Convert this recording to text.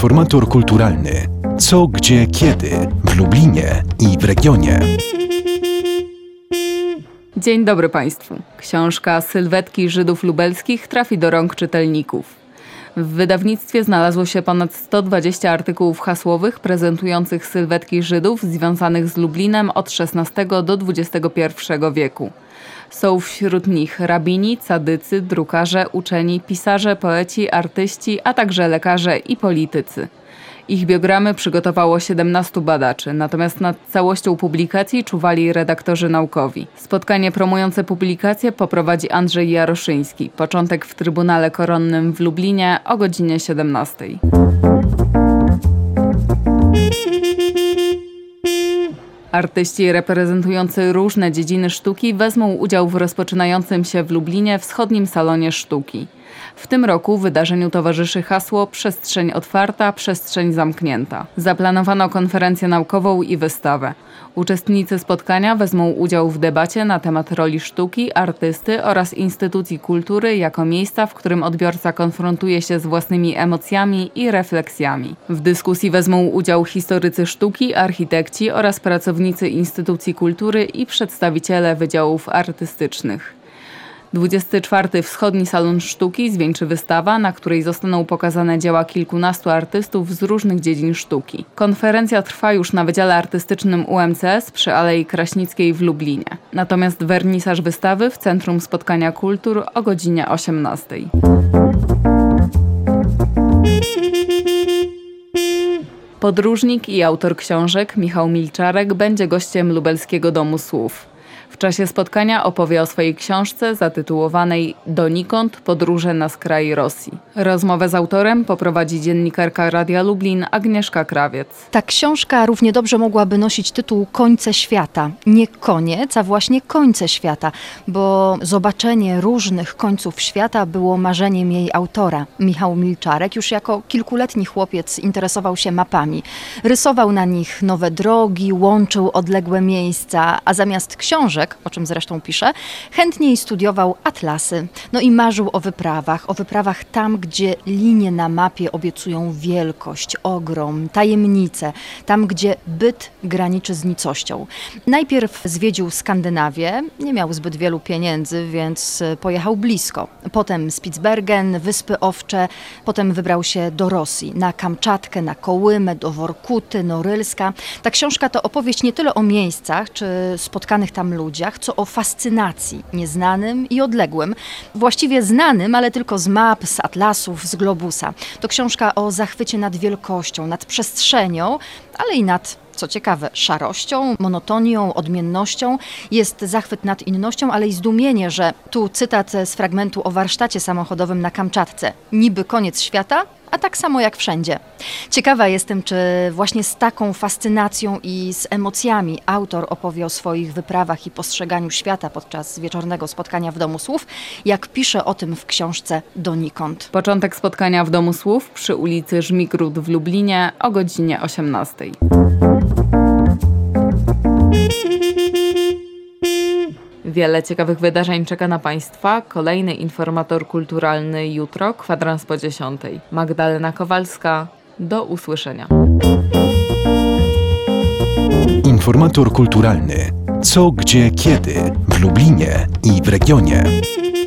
Informator kulturalny. Co, gdzie, kiedy w Lublinie i w regionie. Dzień dobry Państwu. Książka Sylwetki Żydów Lubelskich trafi do rąk czytelników. W wydawnictwie znalazło się ponad 120 artykułów hasłowych prezentujących sylwetki Żydów związanych z Lublinem od XVI do XXI wieku. Są wśród nich rabini, cadycy, drukarze, uczeni, pisarze, poeci, artyści, a także lekarze i politycy. Ich biogramy przygotowało 17 badaczy, natomiast nad całością publikacji czuwali redaktorzy naukowi. Spotkanie promujące publikację poprowadzi Andrzej Jaroszyński. Początek w Trybunale Koronnym w Lublinie o godzinie 17. Artyści reprezentujący różne dziedziny sztuki wezmą udział w rozpoczynającym się w Lublinie Wschodnim Salonie Sztuki. W tym roku wydarzeniu towarzyszy hasło „Przestrzeń otwarta, przestrzeń zamknięta”. Zaplanowano konferencję naukową i wystawę. Uczestnicy spotkania wezmą udział w debacie na temat roli sztuki, artysty oraz instytucji kultury jako miejsca, w którym odbiorca konfrontuje się z własnymi emocjami i refleksjami. W dyskusji wezmą udział historycy sztuki, architekci oraz pracownicy instytucji kultury i przedstawiciele wydziałów artystycznych. 24. Wschodni Salon Sztuki zwieńczy wystawa, na której zostaną pokazane dzieła kilkunastu artystów z różnych dziedzin sztuki. Konferencja trwa już na Wydziale Artystycznym UMCS przy Alei Kraśnickiej w Lublinie. Natomiast wernisaż wystawy w Centrum Spotkania Kultur o godzinie 18. Podróżnik i autor książek Michał Milczarek będzie gościem Lubelskiego Domu Słów. W czasie spotkania opowie o swojej książce zatytułowanej „Donikąd. Podróże na skraj Rosji”. Rozmowę z autorem poprowadzi dziennikarka Radia Lublin Agnieszka Krawiec. Ta książka równie dobrze mogłaby nosić tytuł „Końce świata”. Nie koniec, a właśnie końce świata, bo zobaczenie różnych końców świata było marzeniem jej autora. Michał Milczarek już jako kilkuletni chłopiec interesował się mapami. Rysował na nich nowe drogi, łączył odległe miejsca, a zamiast książek, o czym zresztą pisze, chętniej studiował atlasy. No i marzył o wyprawach tam, gdzie linie na mapie obiecują wielkość, ogrom, tajemnicę, tam, gdzie byt graniczy z nicością. Najpierw zwiedził Skandynawię, nie miał zbyt wielu pieniędzy, więc pojechał blisko. Potem Spitsbergen, Wyspy Owcze, potem wybrał się do Rosji, na Kamczatkę, na Kołymę, do Workuty, Norylska. Ta książka to opowieść nie tyle o miejscach, czy spotkanych tam ludziach, co o fascynacji nieznanym i odległym. Właściwie znanym, ale tylko z map, z atlasów, z globusa. To książka o zachwycie nad wielkością, nad przestrzenią, ale i nad, co ciekawe, szarością, monotonią, odmiennością. Jest zachwyt nad innością, ale i zdumienie, że tu cytat z fragmentu o warsztacie samochodowym na Kamczatce. Niby koniec świata, a tak samo jak wszędzie. Ciekawa jestem, czy właśnie z taką fascynacją i z emocjami autor opowie o swoich wyprawach i postrzeganiu świata podczas wieczornego spotkania w Domu Słów, jak pisze o tym w książce „Donikąd”. Początek spotkania w Domu Słów przy ulicy Żmigród w Lublinie o godzinie 18. Wiele ciekawych wydarzeń czeka na Państwa. Kolejny informator kulturalny jutro, kwadrans po 10. Magdalena Kowalska. Do usłyszenia. Informator kulturalny. Co, gdzie, kiedy w Lublinie i w regionie.